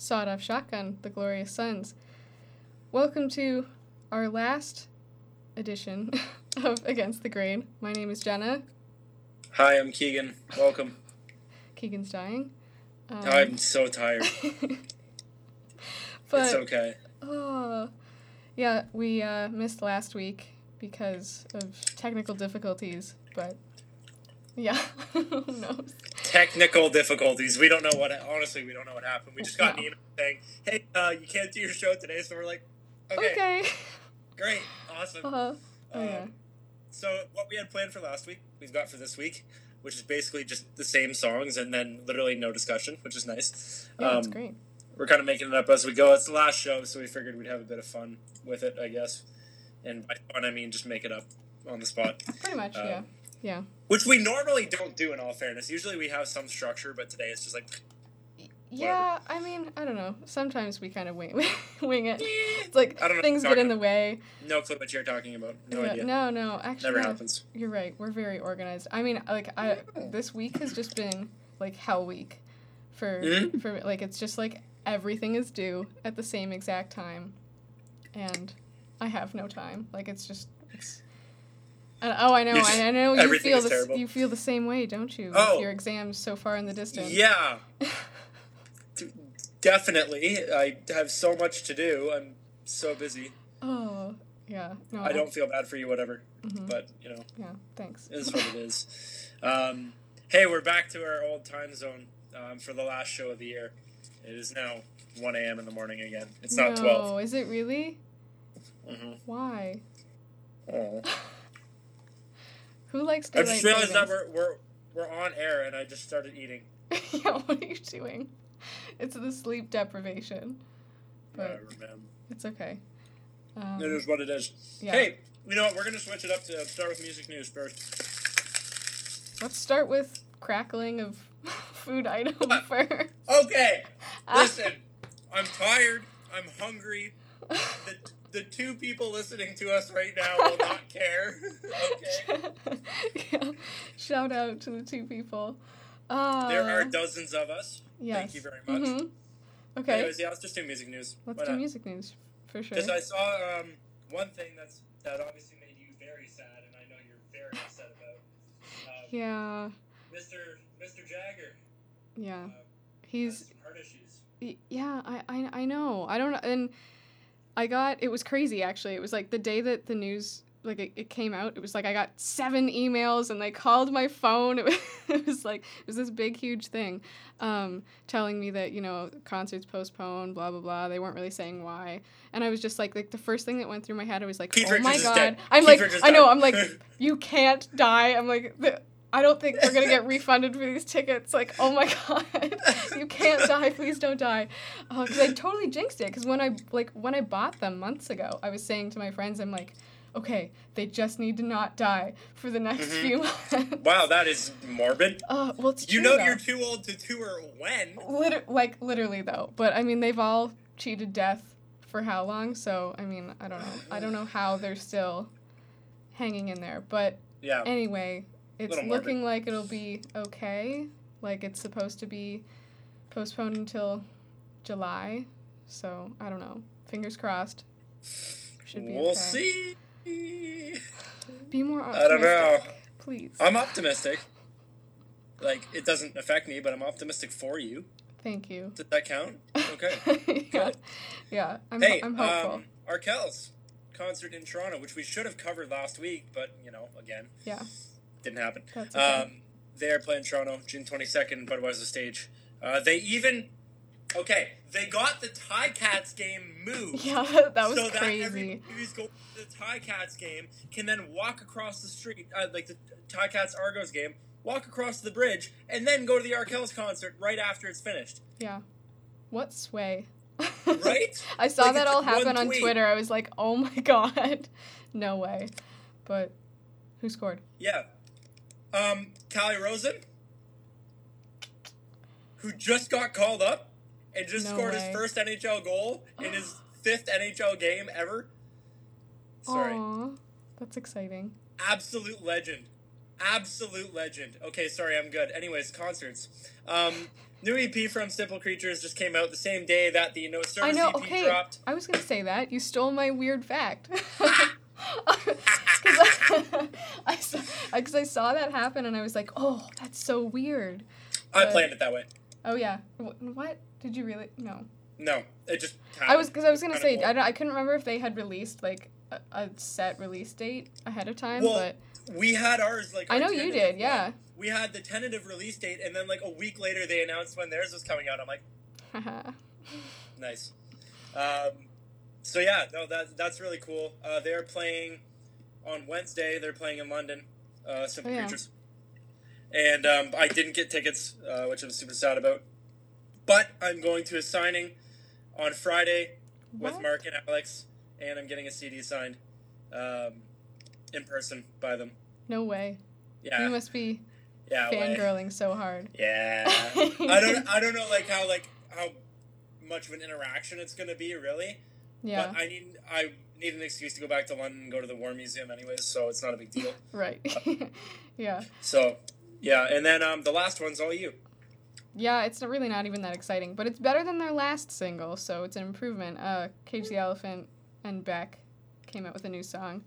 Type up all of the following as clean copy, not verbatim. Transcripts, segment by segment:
Sawed-Off Shotgun, The Glorious Sons. Welcome to our last edition of Against the Grain. My name is Jenna. Hi, I'm Keegan. Welcome. Keegan's dying. I'm so tired. But, it's okay. Yeah, we missed last week because of technical difficulties, but yeah, who knows? Technical difficulties. We don't know what happened. We just got an email saying, hey, you can't do your show today, so we're like, okay. Great. Awesome. Yeah. So what we had planned for last week, we've got for this week, which is basically just the same songs and then literally no discussion, which is nice. Yeah, that's great. We're kind of making it up as we go. It's the last show, so we figured we'd have a bit of fun with it, I guess. And by fun, I mean just make it up on the spot. Pretty much, yeah. Which we normally don't do, in all fairness. Usually we have some structure, but today it's just like... Yeah, I mean, I don't know. Sometimes we kind of wing it. It's like I don't know things get in the way. No clue what you're talking about. No idea. No. Actually, never happens. You're right. We're very organized. I mean, this week has just been like hell week for like it's just like everything is due at the same exact time, and I have no time. Like it's. I know. I know you feel this. You feel the same way, don't you? Oh. With your exams so far in the distance. Yeah. Definitely. I have so much to do. I'm so busy. Oh, yeah. No, I don't feel bad for you, whatever. Mm-hmm. But, you know. Yeah, thanks. It is what it is. Hey, we're back to our old time zone for the last show of the year. It is now 1 a.m. in the morning again. It's not 12. Oh, is it really? Mm-hmm. Why? Oh. Who likes to? I just realized that we're on air, and I just started eating. Yeah, what are you doing? It's the sleep deprivation. But whatever, man. It's okay. It is what it is. Yeah. Hey, you know what? We're going to switch it up to start with music news first. Let's start with crackling of food items first. Okay. Listen, I'm tired. I'm hungry. The two people listening to us right now will not care. Okay. Yeah. Shout out to the two people. There are dozens of us. Yes. Thank you very much. Mm-hmm. Okay. Anyways, yeah, let's just do music news. Let's do music news, for sure. Because I saw one thing that obviously made you very sad, and I know you're very upset about. Yeah. Mr. Jagger. Yeah. He's... Has some heart issues. Yeah, I know. I don't know. And it was crazy, actually. It was like the day that the news... Like, it came out, it was like I got 7 emails, and they called my phone. It was this big, huge thing, telling me that, you know, concerts postponed, blah, blah, blah. They weren't really saying why. And I was just like the first thing that went through my head, I was like, oh my God. I'm like, I know, I'm like, you can't die. I'm like, I don't think we're going to get refunded for these tickets. Like, oh my God, you can't die. Please don't die. Because I totally jinxed it. Because when I bought them months ago, I was saying to my friends, I'm like, okay, they just need to not die for the next few months. Wow, that is morbid. Well, it's true, You know though. you're too old to tour when? Literally, though. But, I mean, they've all cheated death for how long? So, I mean, I don't know. I don't know how they're still hanging in there. But yeah. Anyway, it's looking like it'll be okay. Like, it's supposed to be postponed until July. So, I don't know. Fingers crossed. Should be We'll okay. see. Be more optimistic. I don't know. Please. I'm optimistic. Like, it doesn't affect me, but I'm optimistic for you. Thank you. Does that count? Okay. Good. Yeah. I'm hopeful. Arkells concert in Toronto, which we should have covered last week, but, you know, again. Yeah. Didn't happen. That's okay. They are playing Toronto, June 22nd, Budweiser Stage. They got the Ticats game moved. Yeah, that was so crazy. So that everybody who's going to the Ticats game can then walk across the street, like the Ticats Argos game, walk across the bridge, and then go to the Arkells concert right after it's finished. Yeah. What sway. Right? I saw that all happen on Twitter. I was like, oh my God. No way. But who scored? Yeah. Callie Rosen, who just got called up and just scored his first NHL goal in his 5th NHL game ever. Sorry. Aww, that's exciting. Absolute legend. Okay, sorry, I'm good. Anyways, concerts. New EP from Simple Creatures just came out the same day that the No Service I know. EP Okay, dropped. I was gonna say that. You stole my weird fact. Because I saw that happen and I was like, oh, that's so weird. I planned it that way. Oh yeah. What? Did you really? No. No, it just happened. I was gonna say Cool. I couldn't remember if they had released like a set release date ahead of time, Well, but we had ours like. I our know you tentative did. one. Yeah. We had the tentative release date, and then like a week later they announced when theirs was coming out. I'm like, nice. So yeah, no, that's really cool. They're playing on Wednesday. They're playing in London. Simple Creatures. And I didn't get tickets, which I'm super sad about. But I'm going to a signing on Friday with Mark and Alex, and I'm getting a CD signed in person by them. No way. Yeah. You must be fangirling fangirling so hard. Yeah. I don't know how much of an interaction it's gonna be really. Yeah. But I need an excuse to go back to London and go to the War Museum anyways, so it's not a big deal. Right. Yeah. So yeah, and then the last one's all you. Yeah, it's really not even that exciting, but it's better than their last single, so it's an improvement. Cage the Elephant and Beck came out with a new song.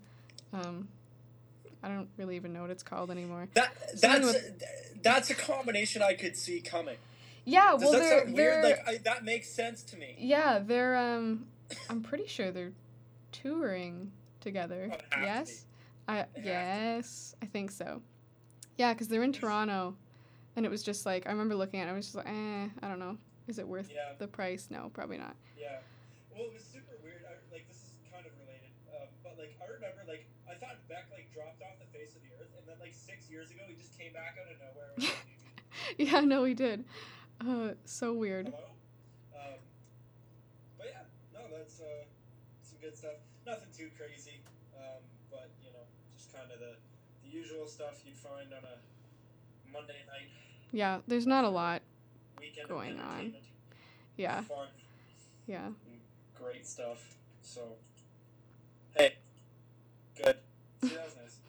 I don't really even know what it's called anymore. That's a combination I could see coming. Yeah, well, Does that they're sound weird? Like that makes sense to me. Yeah, they're I'm pretty sure they're touring together. Yes, yes, I think so. Yeah, because they're in Toronto, and it was just like I remember looking at it. I was just like, I don't know. Is it worth the price? No, probably not. Yeah. Well, it was super weird. This is kind of related, but like I remember I thought Beck dropped off the face of the earth, and then 6 years ago he just came back out of nowhere. Yeah, no, he did. So weird. Hello? But yeah, no, that's some good stuff. Nothing too crazy, but just kind of the usual stuff you'd find on a Monday night. Yeah, there's not a lot Weekend going on. Yeah. Fun. Yeah. Great stuff. So, hey, good. See, that was nice.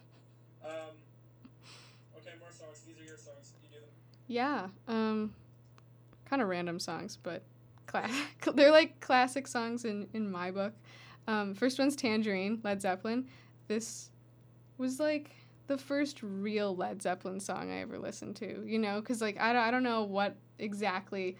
Okay, more songs. These are your songs. You do them. Yeah. Kind of random songs, but they're like classic songs in my book. First one's Tangerine, Led Zeppelin. This was like the first real Led Zeppelin song I ever listened to, because I don't know what exactly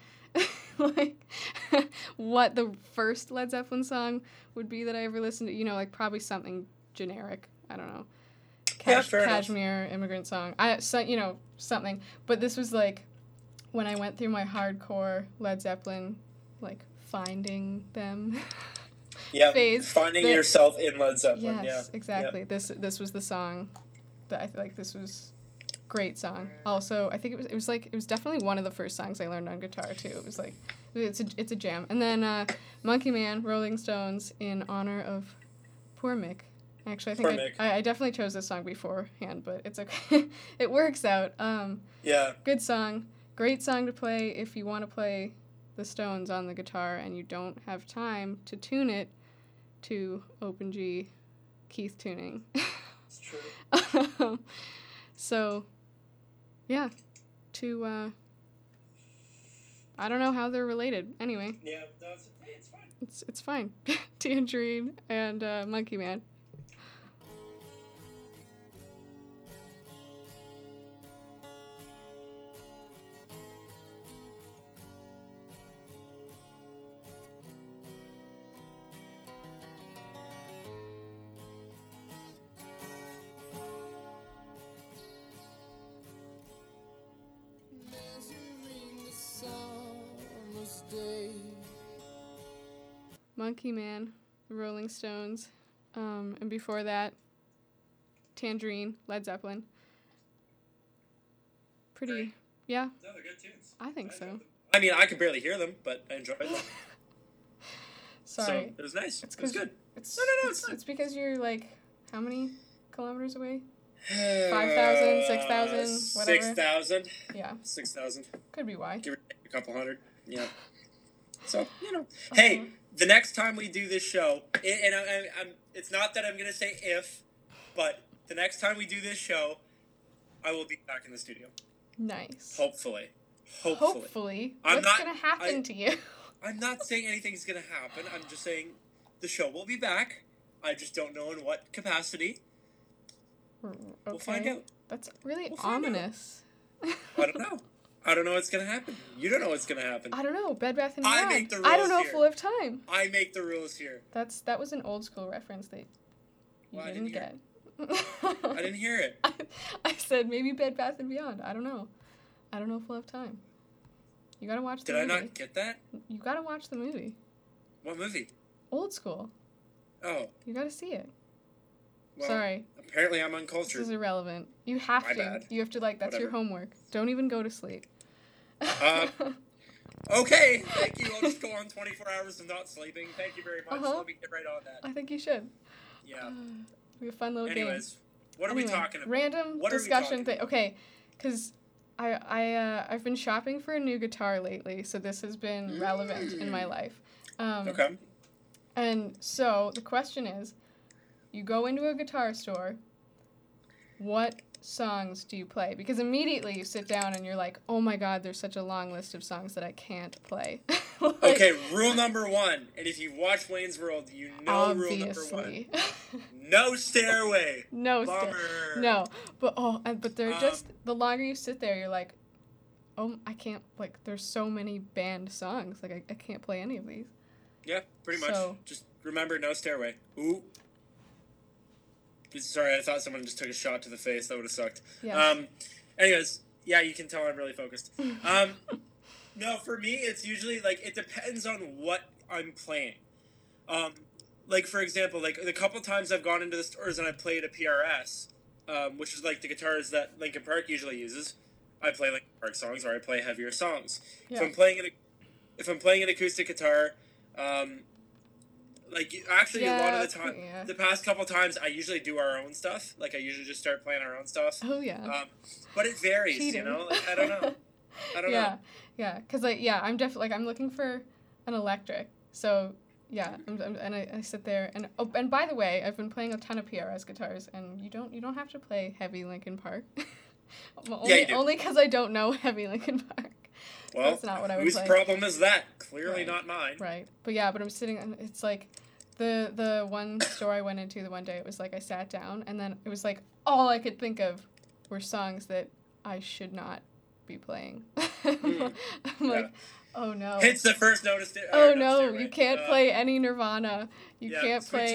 what the first Led Zeppelin song would be that I ever listened to, probably something generic. I don't know. Kashmir, Immigrant Song. Something. But this was when I went through my hardcore Led Zeppelin, finding them phase. Finding yourself in Led Zeppelin. Yes, exactly. Yep. This was the song that I feel like this was great song. Also, I think it was definitely one of the first songs I learned on guitar too. It was it's a jam. And then Monkey Man, Rolling Stones, in honor of poor Mick. Actually, I think I definitely chose this song beforehand, but it's okay. It works out. Good song. Great song to play if you want to play the Stones on the guitar and you don't have time to tune it to open G Keith tuning. It's true. So, yeah. I don't know how they're related. Anyway. Yeah, it's fine. It's fine. Tangerine and Monkey Man. Monkey Man, the Rolling Stones, and before that, Tangerine, Led Zeppelin. Pretty, yeah. No, they're good tunes. I think so. I mean, I could barely hear them, but I enjoyed them. Sorry. So, it was nice. It was good. No, it's because you're how many kilometers away? 5,000, 6,000, whatever. 6,000. Yeah. 6,000. Could be why. Give or take a couple hundred. Yeah. So, Hey, the next time we do this show, and I'm it's not that I'm going to say if, but the next time we do this show, I will be back in the studio. Nice. Hopefully. Hopefully. What's going to happen to you? I'm not saying anything's going to happen. I'm just saying the show will be back. I just don't know in what capacity. Okay. We'll find out. That's really ominous. I don't know. I don't know what's going to happen. You don't know what's going to happen. I don't know. Bed Bath & Beyond. I make the rules I don't know here. if we'll have time. I make the rules here. That was an old school reference that you didn't get. I didn't hear it. I said maybe Bed Bath & Beyond. I don't know. I don't know if we'll have time. You gotta watch the movie. Did I not get that? You gotta watch the movie. What movie? Old School. Oh. You gotta see it. Well, sorry. Apparently I'm uncultured. This is irrelevant. You have My to. bad. You have to, that's Whatever. your homework. Don't even go to sleep. Okay, thank you. I'll just go on 24 hours of not sleeping. Thank you very much. Let me get right on that. I think you should. Yeah. We have a fun little Anyways, what are we talking about? Random discussion thing. Okay, because I've been shopping for a new guitar lately, so this has been relevant in my life. Okay. And so the question is, you go into a guitar store, what songs do you play? Because immediately you sit down and you're like, oh my god, there's such a long list of songs that I can't play. Okay, rule number one, and if you watch Wayne's World, you know rule number one. No Stairway. No Bummer. No, but they're just, the longer you sit there, you're like, oh, I can't, there's so many banned songs, I can't play any of these. Yeah, pretty much. Just remember, no Stairway. Ooh. Sorry, I thought someone just took a shot to the face. That would have sucked. Yeah. Anyways, yeah, you can tell I'm really focused. No, for me, it's usually, it depends on what I'm playing. For example, the couple times I've gone into the stores and I played a PRS, which is, the guitars that Linkin Park usually uses. I play Linkin Park songs or I play heavier songs. Yeah. If I'm playing an acoustic guitar, actually, a lot of the time, the past couple times, I usually do our own stuff. I usually just start playing our own stuff. Oh, yeah. But it varies, Cheating. I don't know. I don't know. Yeah, because, I'm definitely, I'm looking for an electric. So, yeah, I sit there, and by the way, I've been playing a ton of PRS guitars, and you don't have to play heavy Linkin Park. Only because I don't know heavy Linkin Park. Well, that's not what I would whose play. problem is that? Clearly not mine. Right. But I'm sitting, and it's the one store I went into the one day, it was I sat down, and then it was all I could think of were songs that I should not be playing. I'm oh no. Hits the first notice. Oh no, you can't play any Nirvana. You can't play.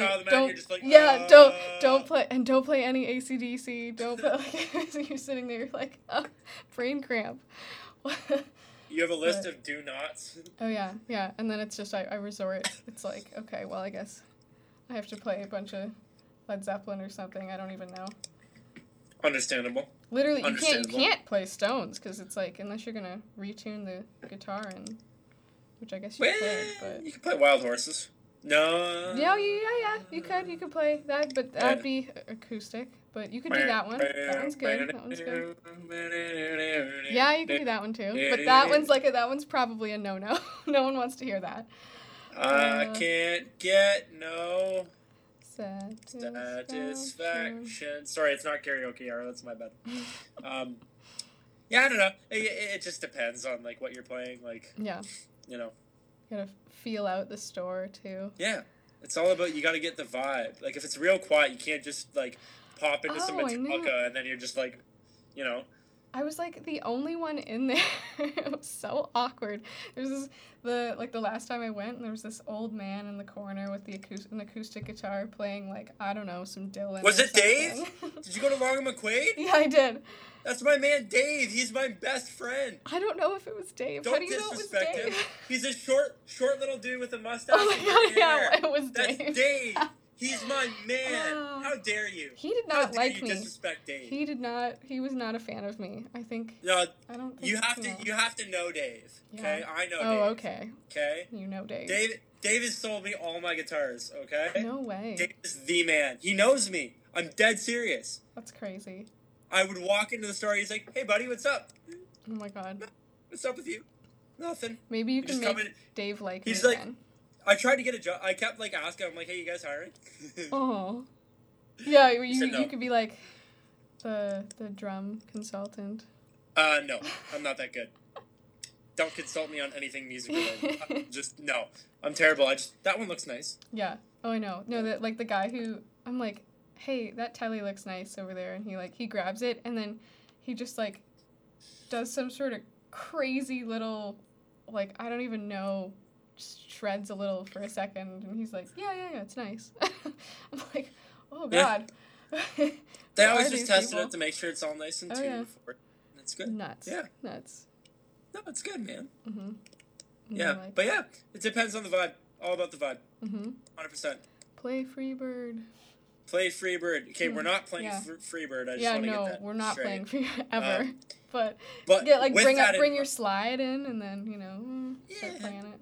Don't play, and don't play any AC/DC. Don't play. You're sitting there, you're brain cramp. You have a list of do nots. Oh yeah, and then it's just I resort. It's okay, well I guess I have to play a bunch of Led Zeppelin or something. I don't even know. Understandable. Literally, you can't play Stones because it's unless you're gonna retune the guitar which I guess you could, but you could play Wild Horses. No. Yeah, you could play that, but that'd be acoustic. But you could do that one. That one's good. Yeah, you could do that one too. But that one's probably a no-no. No one wants to hear that. I can't get no satisfaction. Sorry, it's not karaoke hour. That's my bad. I don't know. It just depends on what you're playing. Yeah. You know. You gotta feel out the store too. Yeah, it's all about you got to get the vibe. If it's real quiet, you can't just pop into some Metallica and then you're just I was the only one in there. It was so awkward. There was the last time I went, and there was this old man in the corner with an acoustic guitar playing I don't know, some Dylan. Was it Dave? Did you go to Long and McQuaid? Yeah, I did. That's my man Dave. He's my best friend. I don't know if it was Dave. How do you know it was Dave? Him. He's a short little dude with a mustache. Oh my god, yeah, it was Dave. That's Dave. He's my man. How dare you? He did not like me. Disrespect Dave. He did not. He was not a fan of me. I think. No, I don't. Think you have to know Dave. Okay, yeah. I know. Oh, Dave. okay. Okay. You know Dave. Dave has sold me all my guitars. Okay. No way. Dave is the man. He knows me. I'm dead serious. That's crazy. I would walk into the store. He's like, "Hey, buddy, what's up?" Oh my god. What's up with you? Nothing. Maybe you can make Dave like He's me like, again. I tried to get a job. I kept asking him "Hey, you guys hiring?" Oh. Yeah, you no. could be the drum consultant. No, I'm not that good. don't consult me on anything music related. Just no, I'm terrible. That one looks nice. Yeah. Oh, I know. No, that like the guy who I'm like, hey, that telly looks nice over there, and he grabs it, and then he just like does some sort of crazy little, like, I don't even know, just shreds a little for a second, and he's like, yeah, it's nice. I'm like, oh god. Yeah. They always just tested it to make sure it's all nice and tuned for it. It's good. Nuts. Yeah. Nuts. No, it's good, man. Mm-hmm. Yeah, but yeah, it depends on the vibe. All about the vibe. Mm-hmm. 100%. Play Freebird. Play Freebird. Okay, we're not playing Freebird. I just want to get that we're not straight. playing Freebird ever. But yeah, like bring your slide in, and then start playing it.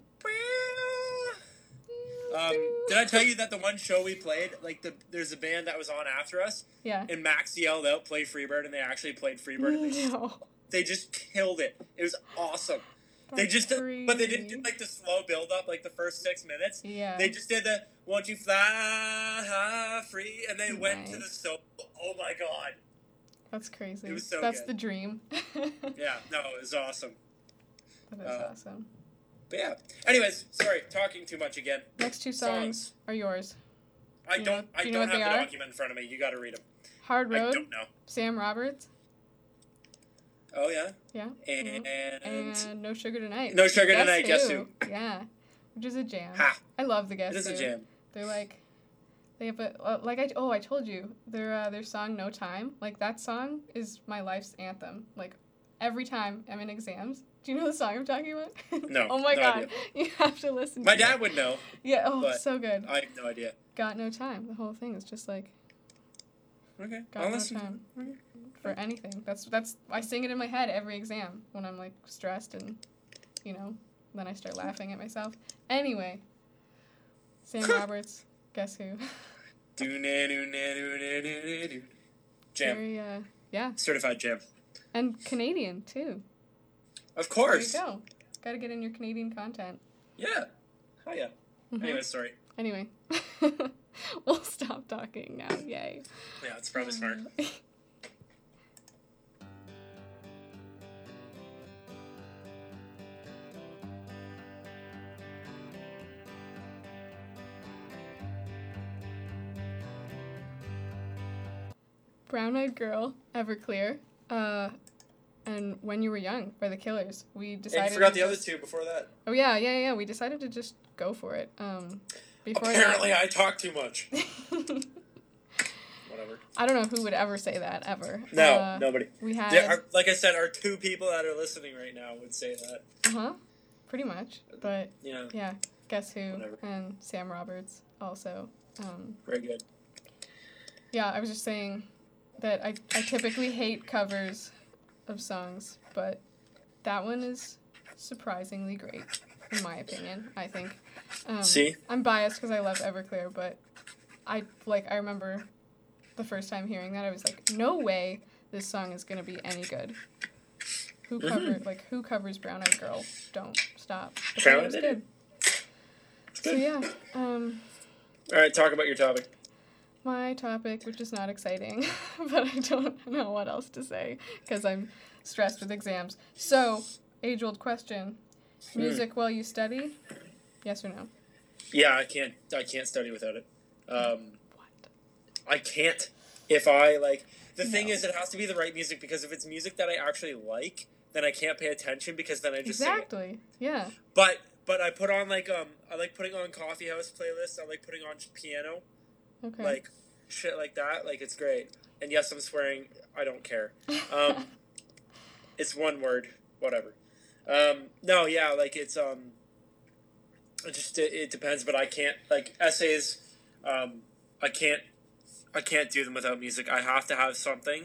Did I tell you that the one show we played, like there's a band that was on after us? Yeah. And Max yelled out, "Play Freebird," and they actually played Freebird. And they just killed it. It was awesome. They just but they didn't do like the slow build up like the first 6 minutes. Yeah. They just did the "Won't you fly free," and they went to the solo. Oh my god. That's crazy. It was so That's good. the dream. Yeah, no, it was awesome. That is awesome. But yeah. Anyways, sorry, talking too much again. Next two songs are yours. I don't have the document in front of me. You got to read them. Hard Road. I don't know. Sam Roberts. Oh yeah. Yeah. And No Sugar Tonight. No Sugar Tonight. Guess who? Yeah, which is a jam. Ha. I love the Guess Who. It is a jam. They're like, they have I told you their song No Time, like that song is my life's anthem. Like every time I'm in exams. Do you know the song I'm talking about? No. Oh my god, idea. you have to listen. My dad would know. Yeah. Oh, so good. I have no idea. Got No Time. The whole thing is just like. Okay. Got no time for anything. That's I sing it in my head every exam when I'm like stressed and, then I start laughing at myself. Anyway, Sam Roberts, Guess Who? Jam. Very, yeah. Certified jam. And Canadian too. Of course. There you go. Got to get in your Canadian content. Yeah. Oh yeah. Mm-hmm. Anyway, sorry. Anyway. We'll stop talking now. Yay. Yeah, it's probably smart. Brown Eyed Girl, Everclear, and When You Were Young by The Killers. We decided. And you forgot the other two before that. Oh yeah. We decided to just go for it. Apparently, I talk too much. Whatever. I don't know who would ever say that ever. No, nobody. We had. Like I said, our two people that are listening right now would say that. Pretty much, but yeah. Guess Who? Whatever. And Sam Roberts also. Very good. Yeah, I was just saying that I typically hate covers of songs, but that one is surprisingly great, in my opinion, I think. See? I'm biased because I love Everclear, but I remember the first time hearing that, I was like, no way this song is going to be any good. Who covers Brown Eyed Girl? Don't stop. But it was good. So yeah. All right, talk about your topic. My topic, which is not exciting, but I don't know what else to say because I'm stressed with exams. So, age-old question: music while you study? Yes or no? Yeah, I can't study without it. What? I can't. If I the thing is, it has to be the right music, because if it's music that I actually like, then I can't pay attention because then I just sing it. Yeah. But I put on I like putting on coffee house playlists. I like putting on piano. Okay. Like shit like that. Like it's great. And yes, I'm swearing. I don't care. It's one word. Whatever. No, yeah, it's it depends. But I can't essays. I can't do them without music. I have to have something.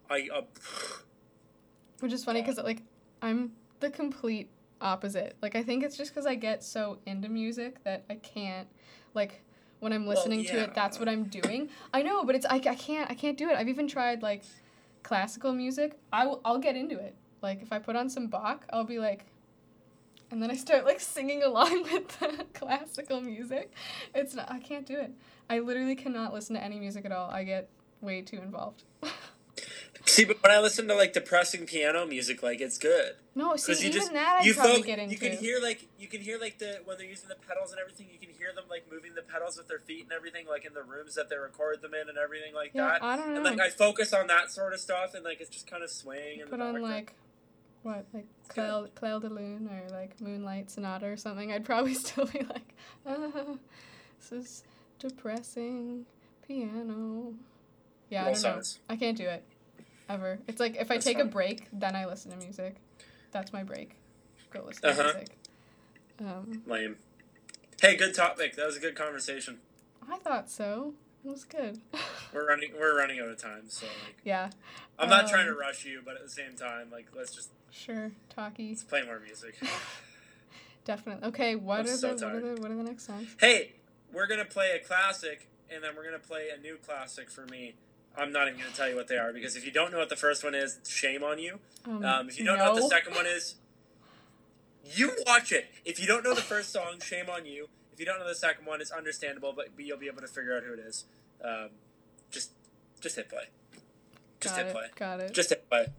Which is funny because I'm the complete opposite. I think it's just because I get so into music that I can't when I'm listening to it, that's what I'm doing. I know, but I can't do it. I've even tried classical music. I'll get into it. If I put on some Bach, I'll be and then I start singing along with the classical music. I can't do it. I literally cannot listen to any music at all. I get way too involved. See, but when I listen to like depressing piano music, like it's good. No, see, you even just that I'd you probably feel get into. you can hear like the when they're using the pedals and everything. You can hear them like moving the pedals with their feet and everything, like in the rooms that they record them in and everything like Yeah, that. I don't know. And like I focus on that sort of stuff, and like it's just kind of swaying in the background. Put on like what, like Claire de Lune or like Moonlight Sonata or something. I'd probably still be like, this is depressing piano. Yeah, I don't know. I can't do it. Ever. It's like if I take a break, then I listen to music. That's my break. Go listen to music. Lame. Hey, good topic. That was a good conversation. I thought so. It was good. We're running out of time, so like. Yeah. I'm not trying to rush you, but at the same time, like let's just. Sure, talkie. Let's play more music. Definitely. Okay, what are the next songs? Hey, we're gonna play a classic, and then we're gonna play a new classic for me. I'm not even going to tell you what they are, because if you don't know what the first one is, shame on you. If you don't know what the second one is, you watch it. If you don't know the first song, shame on you. If you don't know the second one, it's understandable, but you'll be able to figure out who it is. Just hit play. Got it. Just hit play.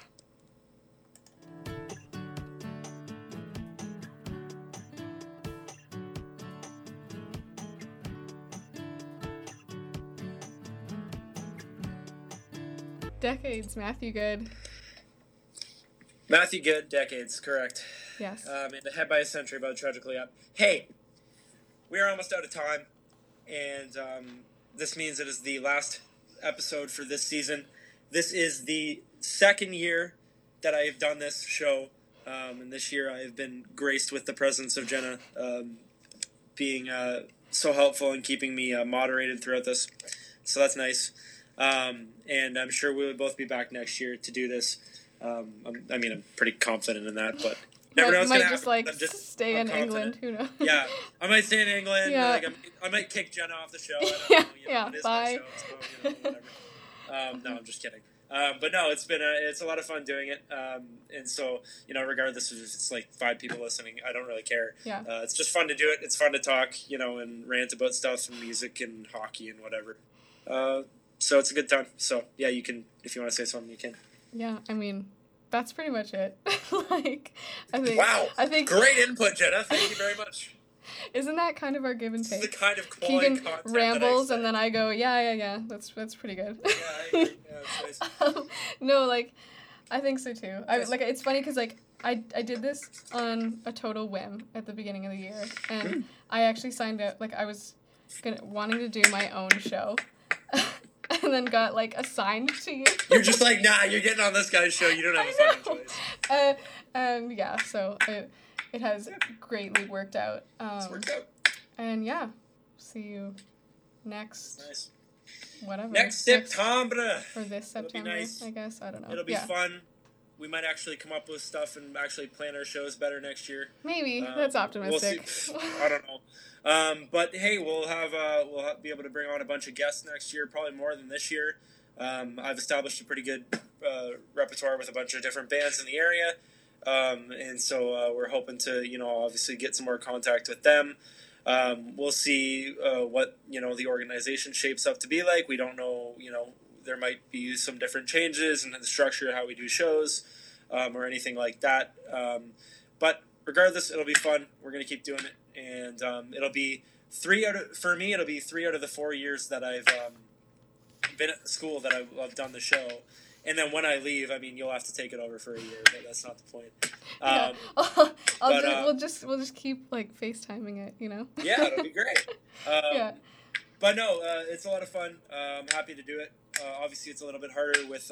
Decades, Matthew Good. Matthew Good, Decades, correct. Yes. And Ahead by a Century by Tragically Up. Hey, we are almost out of time, and this means it is the last episode for this season. This is the second year that I have done this show, and this year I have been graced with the presence of Jenna being so helpful and keeping me moderated throughout this. So that's nice. And I'm sure we will both be back next year to do this. I'm pretty confident in that, but never know what's going to happen. Might just stay in England. Who knows? Yeah, I might stay in England. Yeah. Like, I might kick Jenna off the show. I don't know, it is bye. my show, so, whatever. No, I'm just kidding. But no, it's a lot of fun doing it. And so, regardless if it's like 5 people listening, I don't really care. Yeah. It's just fun to do it. It's fun to talk, and rant about stuff and music and hockey and whatever. So it's a good time. So yeah, you can, if you want to say something, you can. Yeah, I mean, that's pretty much it. I think great input, Jenna. Thank you very much. Isn't that kind of our give and take? It's the kind of quality Keegan content rambles, and then I go, yeah. That's pretty good. Yeah, I agree. Yeah, that's nice. No, I think so too. It's funny because I did this on a total whim at the beginning of the year, and I actually signed up. I was wanting to do my own show. And then got assigned to you. You're just like, nah, you're getting on this guy's show. You don't have a fucking choice. And yeah, so it has greatly worked out. It's worked out. And yeah, see you next. Whatever. Next September. Or this September, nice. I guess. I don't know. It'll be fun. We might actually come up with stuff and actually plan our shows better next year. Maybe. That's optimistic. We'll see. I don't know. But hey, we'll be able to bring on a bunch of guests next year, probably more than this year. I've established a pretty good repertoire with a bunch of different bands in the area, and so we're hoping to, obviously get some more contact with them. We'll see what the organization shapes up to be like. We don't know, there might be some different changes in the structure of how we do shows, or anything like that. But regardless, it'll be fun. We're gonna keep doing it. And it'll be 3 out of the 4 years that I've been at the school that I've done the show. And then when I leave, you'll have to take it over for a year, but that's not the point. We'll just keep FaceTiming it, Yeah, it'll be great. Yeah. But no, it's a lot of fun. I'm happy to do it. Obviously, it's a little bit harder with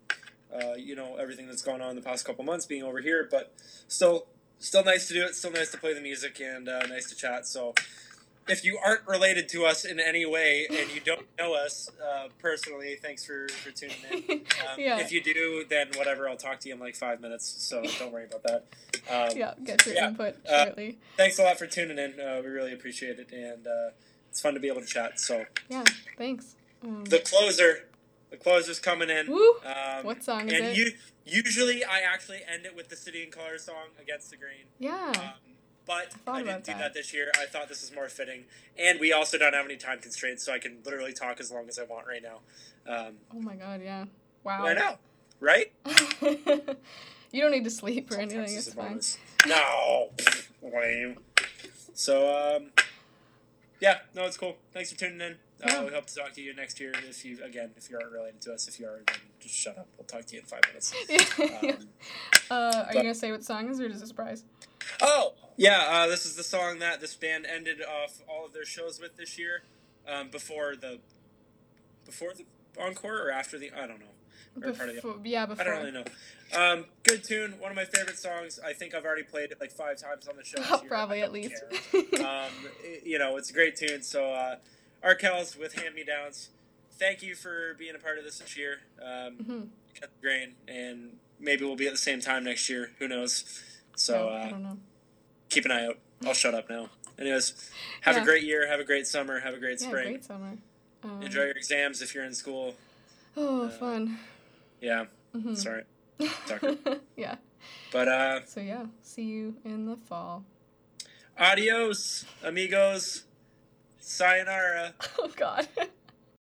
everything that's gone on the past couple months being over here, but still nice to do it. Still nice to play the music and nice to chat. So if you aren't related to us in any way and you don't know us personally, thanks for tuning in. If you do, then whatever, I'll talk to you in 5 minutes. So don't worry about that. Get your input shortly. Thanks a lot for tuning in. We really appreciate it. And it's fun to be able to chat. So yeah, thanks. The closer's coming in. Woo! What song is it? And usually I actually end it with the City and Color song, Against the Grain. Yeah. But I didn't do that this year. I thought this was more fitting. And we also don't have any time constraints, so I can literally talk as long as I want right now. Oh my god, yeah. Wow. I know, right? You don't need to sleep or Sometimes anything. It's fine. No, lame. So, yeah, no, it's cool. Thanks for tuning in. Yeah. We hope to talk to you next year. If you aren't related to us, if you are, then just shut up. We'll talk to you in 5 minutes. Are you gonna say what the song is, or is it a surprise? Oh, yeah. This is the song that this band ended off all of their shows with this year. Before the encore or after the, I don't know. Before. I don't really know. Good tune. One of my favorite songs. I think I've already played it like 5 times on the show this year. Probably at least. It's a great tune. So, Arkells with Hand Me Downs. Thank you for being a part of this year. Cut the grain, and maybe we'll be at the same time next year. Who knows? So, I don't know. Keep an eye out. I'll shut up now. Anyways, have a great year. Have a great summer. Have a great spring. Great summer. Enjoy your exams if you're in school. Fun. Yeah. Sorry. Sucker. Yeah. But, So, yeah. See you in the fall. Adios, amigos. Sayonara. Oh, God.